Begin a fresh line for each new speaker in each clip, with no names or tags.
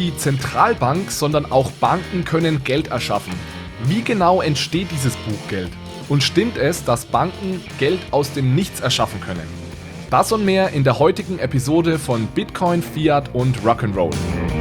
die Zentralbank, sondern auch Banken können Geld erschaffen. Wie genau entsteht dieses Buchgeld? Und stimmt es, dass Banken Geld aus dem Nichts erschaffen können? Das und mehr in der heutigen Episode von Bitcoin, Fiat und Rock'n'Roll.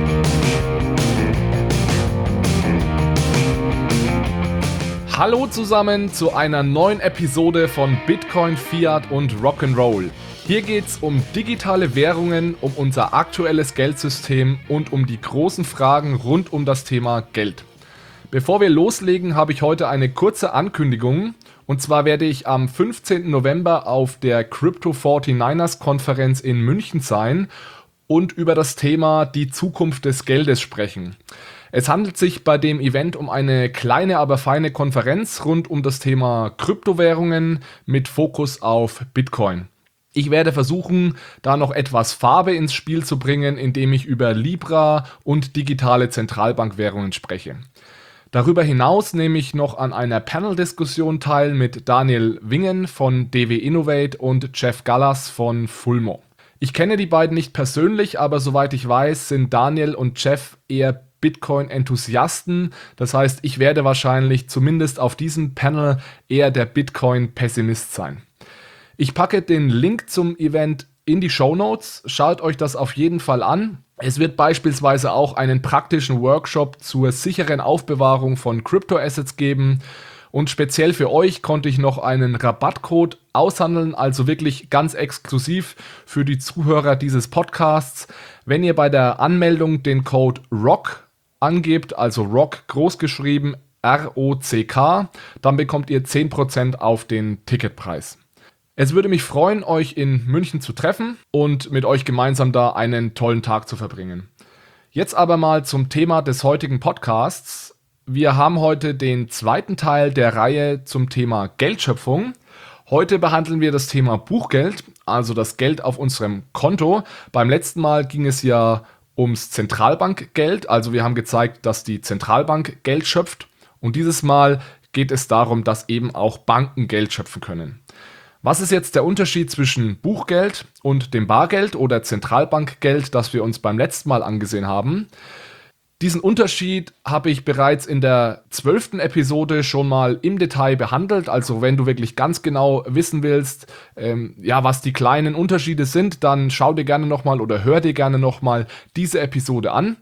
Hallo zusammen zu einer neuen Episode von Bitcoin, Fiat und Rock'n'Roll. Hier geht's um digitale Währungen, um unser aktuelles Geldsystem und um die großen Fragen rund um das Thema Geld. Bevor wir loslegen, habe ich heute eine kurze Ankündigung. Und zwar werde ich am 15. November auf der Crypto49ers-Konferenz in München sein und über das Thema die Zukunft des Geldes sprechen. Es handelt sich bei dem Event um eine kleine, aber feine Konferenz rund um das Thema Kryptowährungen mit Fokus auf Bitcoin. Ich werde versuchen, da noch etwas Farbe ins Spiel zu bringen, indem ich über Libra und digitale Zentralbankwährungen spreche. Darüber hinaus nehme ich noch an einer Panel-Diskussion teil mit Daniel Wingen von DW Innovate und Jeff Gallas von Fulmo. Ich kenne die beiden nicht persönlich, aber soweit ich weiß, sind Daniel und Jeff eher Bitcoin-Enthusiasten. Das heißt, ich werde wahrscheinlich zumindest auf diesem Panel eher der Bitcoin-Pessimist sein. Ich packe den Link zum Event in die Shownotes. Schaut euch das auf jeden Fall an. Es wird beispielsweise auch einen praktischen Workshop zur sicheren Aufbewahrung von Crypto-Assets geben. Und speziell für euch konnte ich noch einen Rabattcode aushandeln, also wirklich ganz exklusiv für die Zuhörer dieses Podcasts. Wenn ihr bei der Anmeldung den Code ROCK angebt, also ROCK großgeschrieben ROCK, dann bekommt ihr 10% auf den Ticketpreis. Es würde mich freuen, euch in München zu treffen und mit euch gemeinsam da einen tollen Tag zu verbringen. Jetzt aber mal zum Thema des heutigen Podcasts. Wir haben heute den zweiten Teil der Reihe zum Thema Geldschöpfung. Heute behandeln wir das Thema Buchgeld, also das Geld auf unserem Konto. Beim letzten Mal ging es ja ums Zentralbankgeld, also wir haben gezeigt, dass die Zentralbank Geld schöpft. Und dieses Mal geht es darum, dass eben auch Banken Geld schöpfen können. Was ist jetzt der Unterschied zwischen Buchgeld und dem Bargeld oder Zentralbankgeld, das wir uns beim letzten Mal angesehen haben? Diesen Unterschied habe ich bereits in der 12. Episode schon mal im Detail behandelt. Also wenn du wirklich ganz genau wissen willst, was die kleinen Unterschiede sind, dann schau dir gerne nochmal oder hör dir gerne nochmal diese Episode an.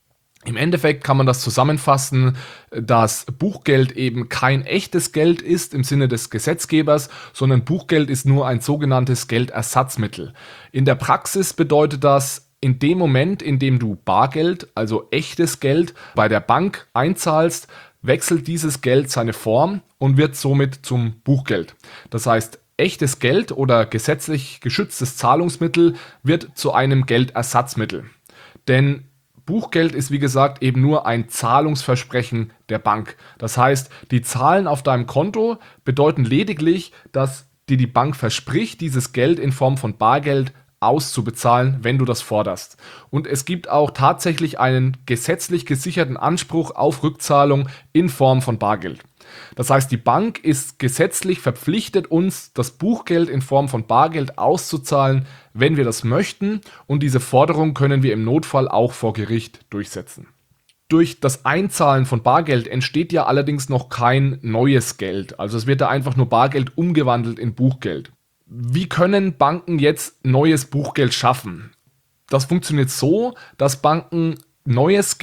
Im Endeffekt kann man das zusammenfassen, dass Buchgeld eben kein echtes Geld ist im Sinne des Gesetzgebers, sondern Buchgeld ist nur ein sogenanntes Geldersatzmittel. In der Praxis bedeutet das, in dem Moment, in dem du Bargeld, also echtes Geld, bei der Bank einzahlst, wechselt dieses Geld seine Form und wird somit zum Buchgeld. Das heißt, echtes Geld oder gesetzlich geschütztes Zahlungsmittel wird zu einem Geldersatzmittel. Denn Buchgeld ist wie gesagt eben nur ein Zahlungsversprechen der Bank. Das heißt, die Zahlen auf deinem Konto bedeuten lediglich, dass dir die Bank verspricht, dieses Geld in Form von Bargeld auszubezahlen, wenn du das forderst. Und es gibt auch tatsächlich einen gesetzlich gesicherten Anspruch auf Rückzahlung in Form von Bargeld. Das heißt, die Bank ist gesetzlich verpflichtet, uns das Buchgeld in Form von Bargeld auszuzahlen, wenn wir das möchten, und diese Forderung können wir im Notfall auch vor Gericht durchsetzen. Durch das Einzahlen von Bargeld entsteht ja allerdings noch kein neues Geld, also es wird da einfach nur Bargeld umgewandelt in Buchgeld. Wie können Banken jetzt neues Buchgeld schaffen? Das funktioniert so, dass Banken neues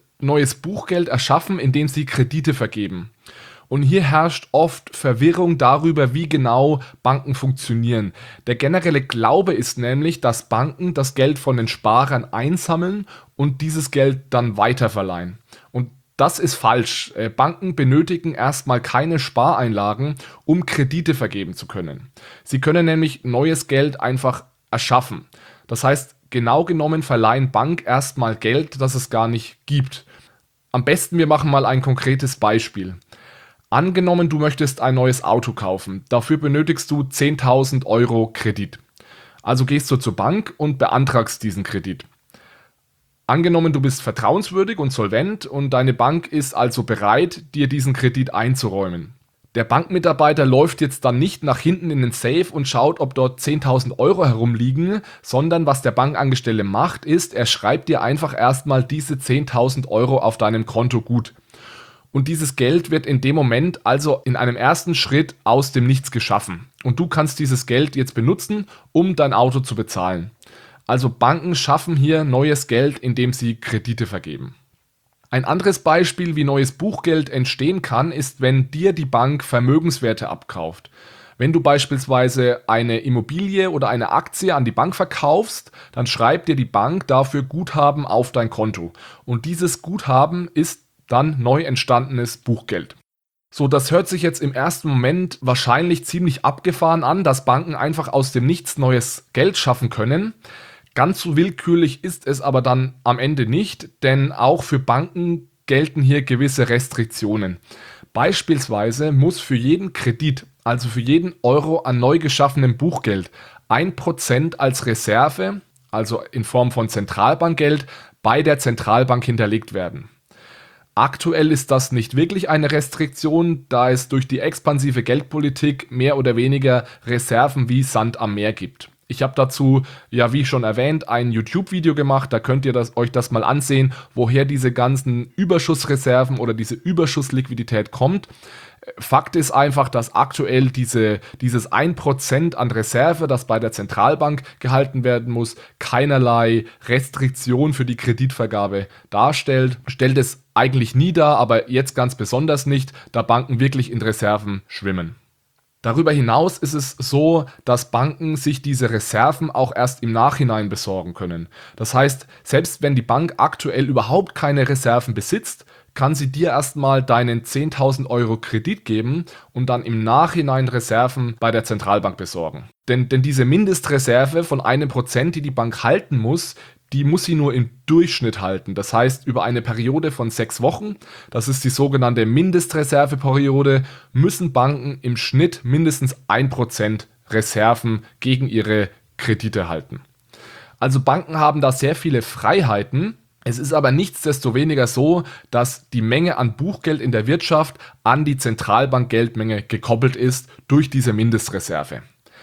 Buchgeld erschaffen, indem sie Kredite vergeben. Und hier herrscht oft Verwirrung darüber, wie genau Banken funktionieren. Der generelle Glaube ist nämlich, dass Banken das Geld von den Sparern einsammeln und dieses Geld dann weiterverleihen. Und das ist falsch. Banken benötigen erstmal keine Spareinlagen, um Kredite vergeben zu können. Sie können nämlich neues Geld einfach erschaffen. Das heißt, genau genommen verleihen Banken erstmal Geld, das es gar nicht gibt. Am besten wir machen mal ein konkretes Beispiel. Angenommen, du möchtest ein neues Auto kaufen. Dafür benötigst du 10.000 Euro Kredit. Also gehst du zur Bank und beantragst diesen Kredit. Angenommen, du bist vertrauenswürdig und solvent und deine Bank ist also bereit, dir diesen Kredit einzuräumen. Der Bankmitarbeiter läuft jetzt dann nicht nach hinten in den Safe und schaut, ob dort 10.000 Euro herumliegen, sondern was der Bankangestellte macht, ist, er schreibt dir einfach erstmal diese 10.000 Euro auf deinem Konto gut. Und dieses Geld wird in dem Moment also in einem ersten Schritt aus dem Nichts geschaffen. Und du kannst dieses Geld jetzt benutzen, um dein Auto zu bezahlen. Also Banken schaffen hier neues Geld, indem sie Kredite vergeben. Ein anderes Beispiel, wie neues Buchgeld entstehen kann, ist, wenn dir die Bank Vermögenswerte abkauft. Wenn du beispielsweise eine Immobilie oder eine Aktie an die Bank verkaufst, dann schreibt dir die Bank dafür Guthaben auf dein Konto. Und dieses Guthaben ist dann neu entstandenes Buchgeld. So, das hört sich jetzt im ersten Moment wahrscheinlich ziemlich abgefahren an, dass Banken einfach aus dem Nichts neues Geld schaffen können. Ganz so willkürlich ist es aber dann am Ende nicht, denn auch für Banken gelten hier gewisse Restriktionen. Beispielsweise muss für jeden Kredit, also für jeden Euro an neu geschaffenem Buchgeld, 1% als Reserve, also in Form von Zentralbankgeld, bei der Zentralbank hinterlegt werden. Aktuell ist das nicht wirklich eine Restriktion, da es durch die expansive Geldpolitik mehr oder weniger Reserven wie Sand am Meer gibt. Ich habe dazu, ja wie schon erwähnt, ein YouTube-Video gemacht, da könnt ihr euch das mal ansehen, woher diese ganzen Überschussreserven oder diese Überschussliquidität kommt. Fakt ist einfach, dass aktuell dieses 1% an Reserve, das bei der Zentralbank gehalten werden muss, keinerlei Restriktion für die Kreditvergabe darstellt. Stellt es eigentlich nie dar, aber jetzt ganz besonders nicht, da Banken wirklich in Reserven schwimmen. Darüber hinaus ist es so, dass Banken sich diese Reserven auch erst im Nachhinein besorgen können. Das heißt, selbst wenn die Bank aktuell überhaupt keine Reserven besitzt, kann sie dir erstmal deinen 10.000 Euro Kredit geben und dann im Nachhinein Reserven bei der Zentralbank besorgen. Denn diese Mindestreserve von 1%, die die Bank halten muss, die muss sie nur im Durchschnitt halten. Das heißt, über eine Periode von 6 Wochen, das ist die sogenannte Mindestreserveperiode, müssen Banken im Schnitt mindestens 1% Reserven gegen ihre Kredite halten. Also Banken haben da sehr viele Freiheiten. Es ist aber nichtsdestoweniger so, dass die Menge an Buchgeld in der Wirtschaft an die Zentralbankgeldmenge gekoppelt ist durch diese Mindestreserve.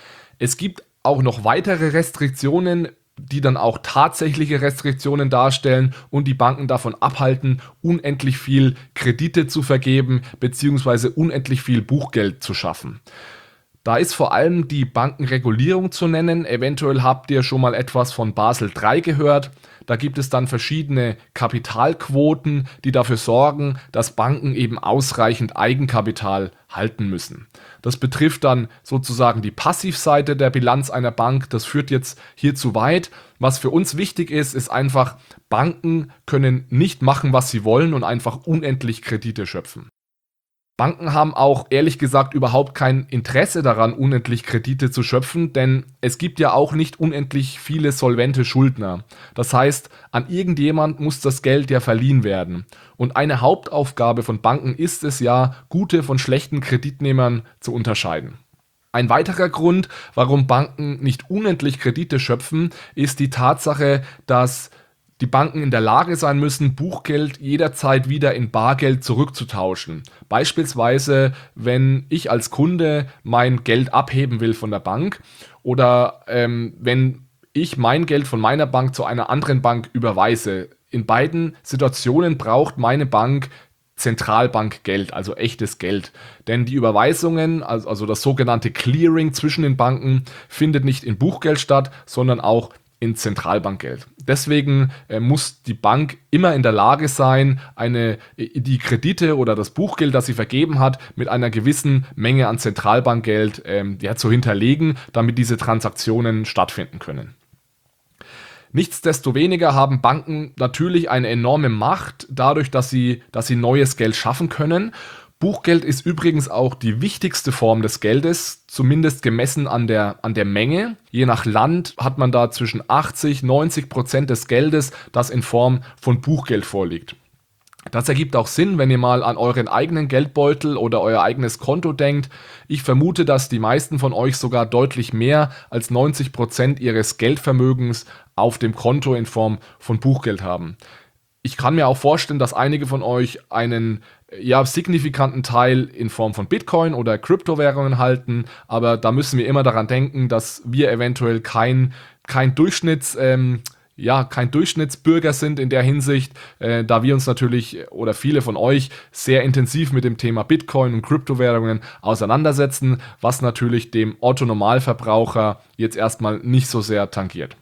Es gibt auch noch weitere Restriktionen, die dann auch tatsächliche Restriktionen darstellen und die Banken davon abhalten, unendlich viel Kredite zu vergeben bzw. unendlich viel Buchgeld zu schaffen. Da ist vor allem die Bankenregulierung zu nennen. Eventuell habt ihr schon mal etwas von Basel III gehört. Da gibt es dann verschiedene Kapitalquoten, die dafür sorgen, dass Banken eben ausreichend Eigenkapital halten müssen. Das betrifft dann sozusagen die Passivseite der Bilanz einer Bank. Das führt jetzt hier zu weit. Was für uns wichtig ist, ist einfach, Banken können nicht machen, was sie wollen und einfach unendlich Kredite schöpfen. Banken haben auch ehrlich gesagt überhaupt kein Interesse daran, unendlich Kredite zu schöpfen, denn es gibt ja auch nicht unendlich viele solvente Schuldner. Das heißt, an irgendjemand muss das Geld ja verliehen werden. Und eine Hauptaufgabe von Banken ist es ja, gute von schlechten Kreditnehmern zu unterscheiden. Ein weiterer Grund, warum Banken nicht unendlich Kredite schöpfen, ist die Tatsache, dass die Banken in der Lage sein müssen, Buchgeld jederzeit wieder in Bargeld zurückzutauschen. Beispielsweise, wenn ich als Kunde mein Geld abheben will von der Bank oder wenn ich mein Geld von meiner Bank zu einer anderen Bank überweise. In beiden Situationen braucht meine Bank Zentralbankgeld, also echtes Geld. Denn die Überweisungen, also das sogenannte Clearing zwischen den Banken, findet nicht in Buchgeld statt, sondern auch in Zentralbankgeld. Deswegen muss die Bank immer in der Lage sein, die Kredite oder das Buchgeld, das sie vergeben hat, mit einer gewissen Menge an Zentralbankgeld zu hinterlegen, damit diese Transaktionen stattfinden können. Nichtsdestoweniger haben Banken natürlich eine enorme Macht, dadurch, dass sie neues Geld schaffen können. Buchgeld ist übrigens auch die wichtigste Form des Geldes, zumindest gemessen an der Menge. Je nach Land hat man da zwischen 80-90% des Geldes, das in Form von Buchgeld vorliegt. Das ergibt auch Sinn, wenn ihr mal an euren eigenen Geldbeutel oder euer eigenes Konto denkt. Ich vermute, dass die meisten von euch sogar deutlich mehr als 90% ihres Geldvermögens auf dem Konto in Form von Buchgeld haben. Ich kann mir auch vorstellen, dass einige von euch einen signifikanten Teil in Form von Bitcoin oder Kryptowährungen halten, aber da müssen wir immer daran denken, dass wir eventuell kein kein Durchschnittsbürger sind in der Hinsicht, da wir uns natürlich oder viele von euch sehr intensiv mit dem Thema Bitcoin und Kryptowährungen auseinandersetzen, was natürlich dem Otto-Normalverbraucher jetzt erstmal nicht so sehr tangiert.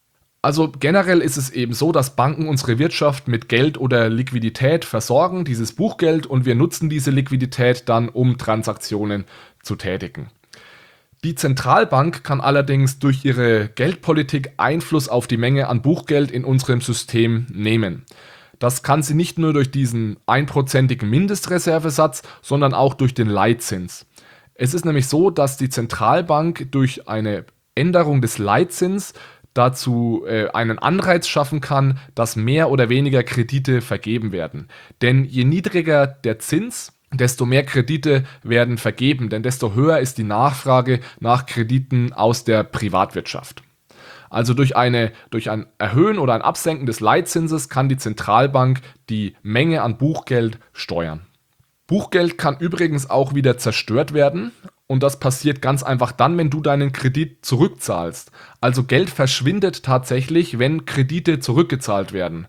Also generell ist es eben so, dass Banken unsere Wirtschaft mit Geld oder Liquidität versorgen, dieses Buchgeld, und wir nutzen diese Liquidität dann, um Transaktionen zu tätigen. Die Zentralbank kann allerdings durch ihre Geldpolitik Einfluss auf die Menge an Buchgeld in unserem System nehmen. Das kann sie nicht nur durch diesen 1%igen Mindestreservesatz, sondern auch durch den Leitzins. Es ist nämlich so, dass die Zentralbank durch eine Änderung des Leitzins dazu einen Anreiz schaffen kann, dass mehr oder weniger Kredite vergeben werden. Denn je niedriger der Zins, desto mehr Kredite werden vergeben, denn desto höher ist die Nachfrage nach Krediten aus der Privatwirtschaft. Also durch ein Erhöhen oder ein Absenken des Leitzinses kann die Zentralbank die Menge an Buchgeld steuern. Buchgeld kann übrigens auch wieder zerstört werden. Und das passiert ganz einfach dann, wenn du deinen Kredit zurückzahlst. Also Geld verschwindet tatsächlich, wenn Kredite zurückgezahlt werden.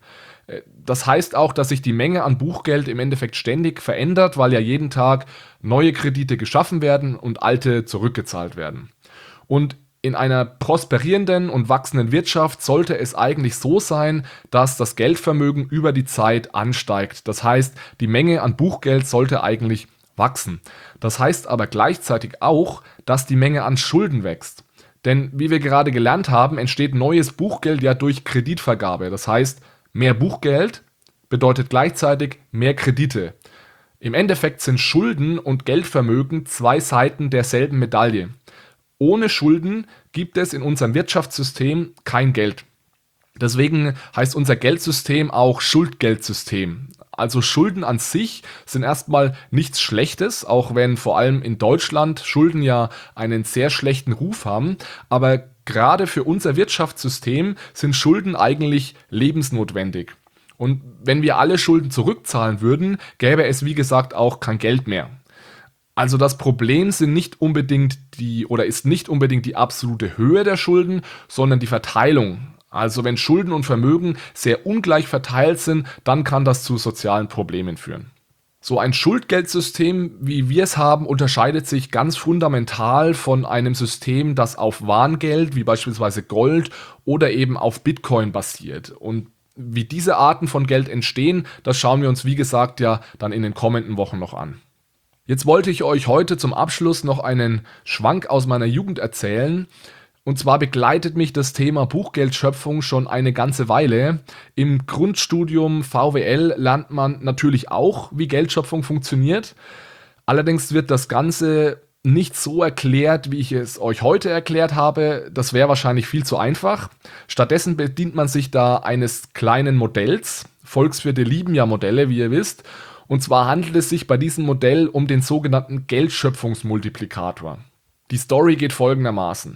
Das heißt auch, dass sich die Menge an Buchgeld im Endeffekt ständig verändert, weil ja jeden Tag neue Kredite geschaffen werden und alte zurückgezahlt werden. Und in einer prosperierenden und wachsenden Wirtschaft sollte es eigentlich so sein, dass das Geldvermögen über die Zeit ansteigt. Das heißt, die Menge an Buchgeld sollte eigentlich wachsen. Das heißt aber gleichzeitig auch, dass die Menge an Schulden wächst. Denn wie wir gerade gelernt haben, entsteht neues Buchgeld ja durch Kreditvergabe. Das heißt, mehr Buchgeld bedeutet gleichzeitig mehr Kredite. Im Endeffekt sind Schulden und Geldvermögen zwei Seiten derselben Medaille. Ohne Schulden gibt es in unserem Wirtschaftssystem kein Geld. Deswegen heißt unser Geldsystem auch Schuldgeldsystem. Also Schulden an sich sind erstmal nichts Schlechtes, auch wenn vor allem in Deutschland Schulden ja einen sehr schlechten Ruf haben. Aber gerade für unser Wirtschaftssystem sind Schulden eigentlich lebensnotwendig. Und wenn wir alle Schulden zurückzahlen würden, gäbe es wie gesagt auch kein Geld mehr. Also das Problem ist nicht unbedingt die absolute Höhe der Schulden, sondern die Verteilung. Also wenn Schulden und Vermögen sehr ungleich verteilt sind, dann kann das zu sozialen Problemen führen. So ein Schuldgeldsystem, wie wir es haben, unterscheidet sich ganz fundamental von einem System, das auf Warngeld, wie beispielsweise Gold oder eben auf Bitcoin basiert. Und wie diese Arten von Geld entstehen, das schauen wir uns wie gesagt ja dann in den kommenden Wochen noch an. Jetzt wollte ich euch heute zum Abschluss noch einen Schwank aus meiner Jugend erzählen. Und zwar begleitet mich das Thema Buchgeldschöpfung schon eine ganze Weile. Im Grundstudium VWL lernt man natürlich auch, wie Geldschöpfung funktioniert. Allerdings wird das Ganze nicht so erklärt, wie ich es euch heute erklärt habe. Das wäre wahrscheinlich viel zu einfach. Stattdessen bedient man sich da eines kleinen Modells. Volkswirte lieben ja Modelle, wie ihr wisst. Und zwar handelt es sich bei diesem Modell um den sogenannten Geldschöpfungsmultiplikator. Die Story geht folgendermaßen.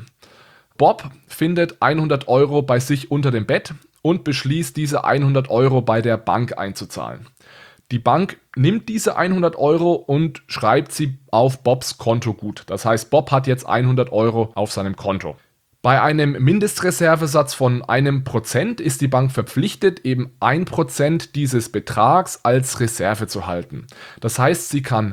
Bob findet 100 Euro bei sich unter dem Bett und beschließt, diese 100 Euro bei der Bank einzuzahlen. Die Bank nimmt diese 100 Euro und schreibt sie auf Bobs Konto gut. Das heißt, Bob hat jetzt 100 Euro auf seinem Konto. Bei einem Mindestreservesatz von 1% ist die Bank verpflichtet, eben 1% dieses Betrags als Reserve zu halten. Das heißt, sie kann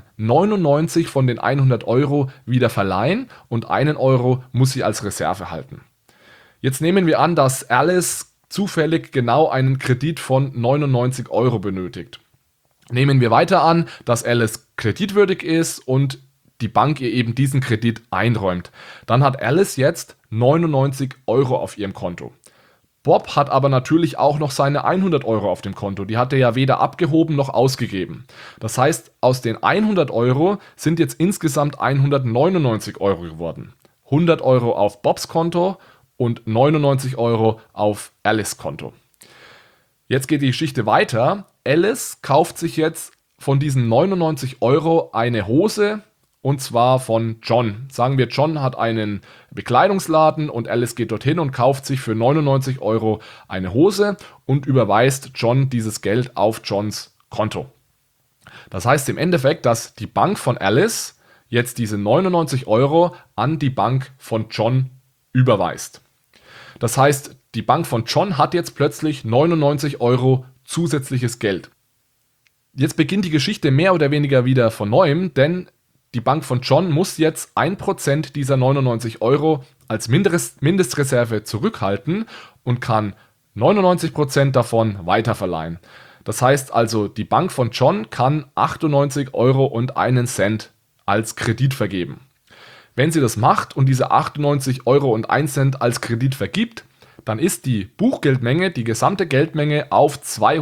99 von den 100 Euro wieder verleihen und 1 Euro muss sie als Reserve halten. Jetzt nehmen wir an, dass Alice zufällig genau einen Kredit von 99 Euro benötigt. Nehmen wir weiter an, dass Alice kreditwürdig ist und die Bank ihr eben diesen Kredit einräumt. Dann hat Alice jetzt 99 Euro auf ihrem Konto. Bob hat aber natürlich auch noch seine 100 Euro auf dem Konto. Die hat er ja weder abgehoben noch ausgegeben. Das heißt, aus den 100 Euro sind jetzt insgesamt 199 Euro geworden. 100 Euro auf Bobs Konto und 99 Euro auf Alice Konto. Jetzt geht die Geschichte weiter. Alice kauft sich jetzt von diesen 99 Euro eine Hose und zwar von John. Sagen wir, John hat einen Bekleidungsladen und Alice geht dorthin und kauft sich für 99 Euro eine Hose und überweist John dieses Geld auf Johns Konto. Das heißt im Endeffekt, dass die Bank von Alice jetzt diese 99 Euro an die Bank von John überweist. Das heißt, die Bank von John hat jetzt plötzlich 99 Euro zusätzliches Geld. Jetzt beginnt die Geschichte mehr oder weniger wieder von neuem, denn die Bank von John muss jetzt 1% dieser 99 Euro als Mindestreserve zurückhalten und kann 99% davon weiterverleihen. Das heißt also, die Bank von John kann 98 Euro und einen Cent als Kredit vergeben. Wenn sie das macht und diese 98 Euro und 1 Cent als Kredit vergibt, dann ist die Buchgeldmenge, die gesamte Geldmenge auf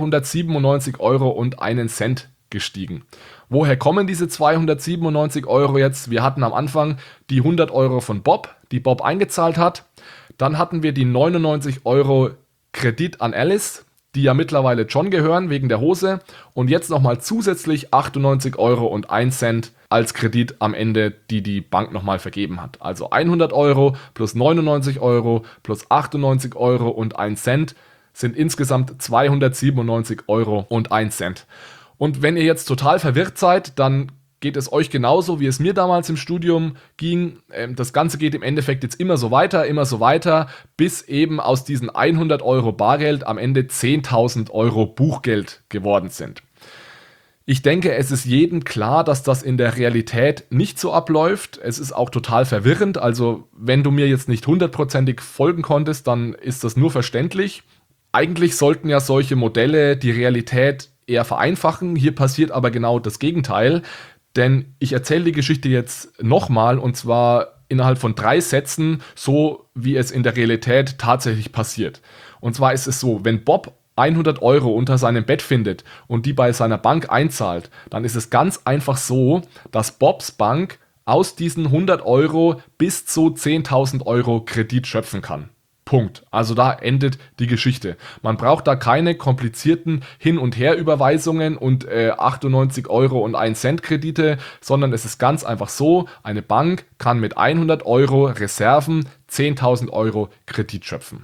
297 Euro und einen Cent gestiegen. Woher kommen diese 297 Euro jetzt? Wir hatten am Anfang die 100 Euro von Bob, die Bob eingezahlt hat. Dann hatten wir die 99 Euro Kredit an Alice, die ja mittlerweile John gehören wegen der Hose. Und jetzt nochmal zusätzlich 98 Euro und 1 Cent als Kredit am Ende, die die Bank nochmal vergeben hat. Also 100 Euro plus 99 Euro plus 98 Euro und 1 Cent sind insgesamt 297 Euro und 1 Cent. Und wenn ihr jetzt total verwirrt seid, dann geht es euch genauso, wie es mir damals im Studium ging. Das Ganze geht im Endeffekt jetzt immer so weiter, bis eben aus diesen 100 Euro Bargeld am Ende 10.000 Euro Buchgeld geworden sind. Ich denke, es ist jedem klar, dass das in der Realität nicht so abläuft. Es ist auch total verwirrend. Also wenn du mir jetzt nicht 100%ig folgen konntest, dann ist das nur verständlich. Eigentlich sollten ja solche Modelle die Realität eher vereinfachen. Hier passiert aber genau das Gegenteil. Denn ich erzähle die Geschichte jetzt nochmal und zwar innerhalb von 3 Sätzen, so wie es in der Realität tatsächlich passiert. Und zwar ist es so, wenn Bob 100 Euro unter seinem Bett findet und die bei seiner Bank einzahlt, dann ist es ganz einfach so, dass Bobs Bank aus diesen 100 Euro bis zu 10.000 Euro Kredit schöpfen kann. Punkt. Also da endet die Geschichte. Man braucht da keine komplizierten Hin- und Her-Überweisungen und 98 Euro und 1 Cent Kredite, sondern es ist ganz einfach so, eine Bank kann mit 100 Euro Reserven 10.000 Euro Kredit schöpfen.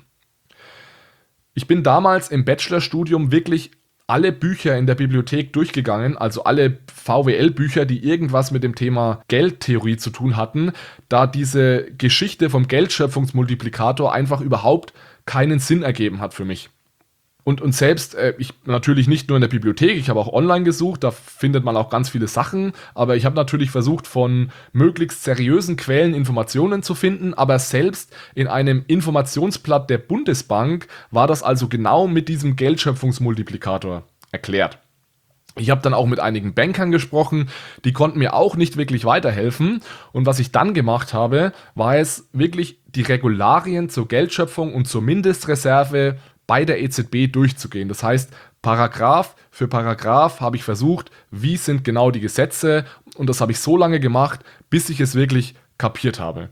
Ich bin damals im Bachelorstudium wirklich alle Bücher in der Bibliothek durchgegangen, also alle VWL-Bücher, die irgendwas mit dem Thema Geldtheorie zu tun hatten, da diese Geschichte vom Geldschöpfungsmultiplikator einfach überhaupt keinen Sinn ergeben hat für mich. Und selbst, ich natürlich nicht nur in der Bibliothek, ich habe auch online gesucht, da findet man auch ganz viele Sachen, aber ich habe natürlich versucht, von möglichst seriösen Quellen Informationen zu finden, aber selbst in einem Informationsblatt der Bundesbank war das also genau mit diesem Geldschöpfungsmultiplikator erklärt. Ich habe dann auch mit einigen Bankern gesprochen, die konnten mir auch nicht wirklich weiterhelfen. Und was ich dann gemacht habe, war es wirklich die Regularien zur Geldschöpfung und zur Mindestreserve bei der EZB durchzugehen. Das heißt, Paragraph für Paragraph habe ich versucht, wie sind genau die Gesetze, und das habe ich so lange gemacht, bis ich es wirklich kapiert habe.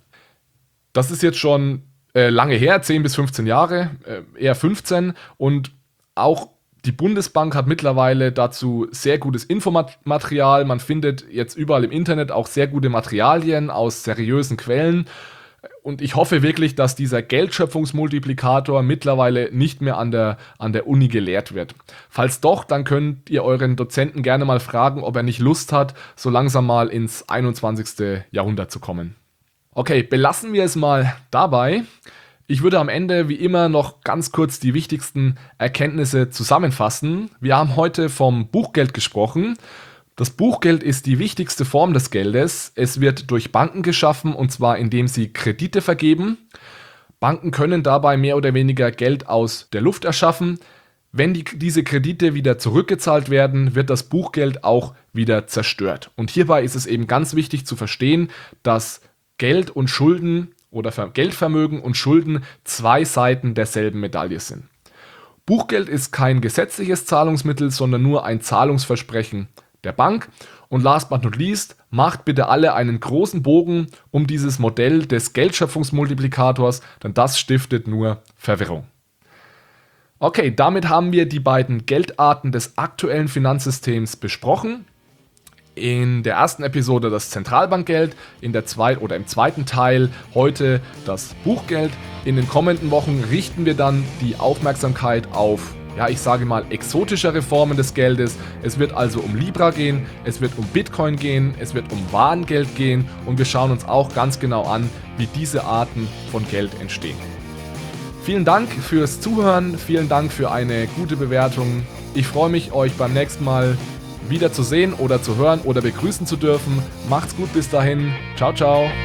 Das ist jetzt schon lange her, 10 bis 15 Jahre, eher 15, und auch die Bundesbank hat mittlerweile dazu sehr gutes Infomaterial. Man findet jetzt überall im Internet auch sehr gute Materialien aus seriösen Quellen. Und ich hoffe wirklich, dass dieser Geldschöpfungsmultiplikator mittlerweile nicht mehr an der Uni gelehrt wird. Falls doch, dann könnt ihr euren Dozenten gerne mal fragen, ob er nicht Lust hat, so langsam mal ins 21. Jahrhundert zu kommen. Okay, belassen wir es mal dabei. Ich würde am Ende wie immer noch ganz kurz die wichtigsten Erkenntnisse zusammenfassen. Wir haben heute vom Buchgeld gesprochen. Das Buchgeld ist die wichtigste Form des Geldes. Es wird durch Banken geschaffen, und zwar indem sie Kredite vergeben. Banken können dabei mehr oder weniger Geld aus der Luft erschaffen. Wenn diese Kredite wieder zurückgezahlt werden, wird das Buchgeld auch wieder zerstört. Und hierbei ist es eben ganz wichtig zu verstehen, dass Geld und Schulden oder Geldvermögen und Schulden 2 Seiten derselben Medaille sind. Buchgeld ist kein gesetzliches Zahlungsmittel, sondern nur ein Zahlungsversprechen der Bank. Und last but not least, macht bitte alle einen großen Bogen um dieses Modell des Geldschöpfungsmultiplikators, denn das stiftet nur Verwirrung. Okay, damit haben wir die beiden Geldarten des aktuellen Finanzsystems besprochen. In der ersten Episode das Zentralbankgeld, im zweiten Teil heute das Buchgeld. In den kommenden Wochen richten wir dann die Aufmerksamkeit auf, ich sage mal, exotischere Formen des Geldes. Es wird also um Libra gehen, es wird um Bitcoin gehen, es wird um Warengeld gehen und wir schauen uns auch ganz genau an, wie diese Arten von Geld entstehen. Vielen Dank fürs Zuhören, vielen Dank für eine gute Bewertung. Ich freue mich, euch beim nächsten Mal wieder zu sehen oder zu hören oder begrüßen zu dürfen. Macht's gut bis dahin. Ciao, ciao.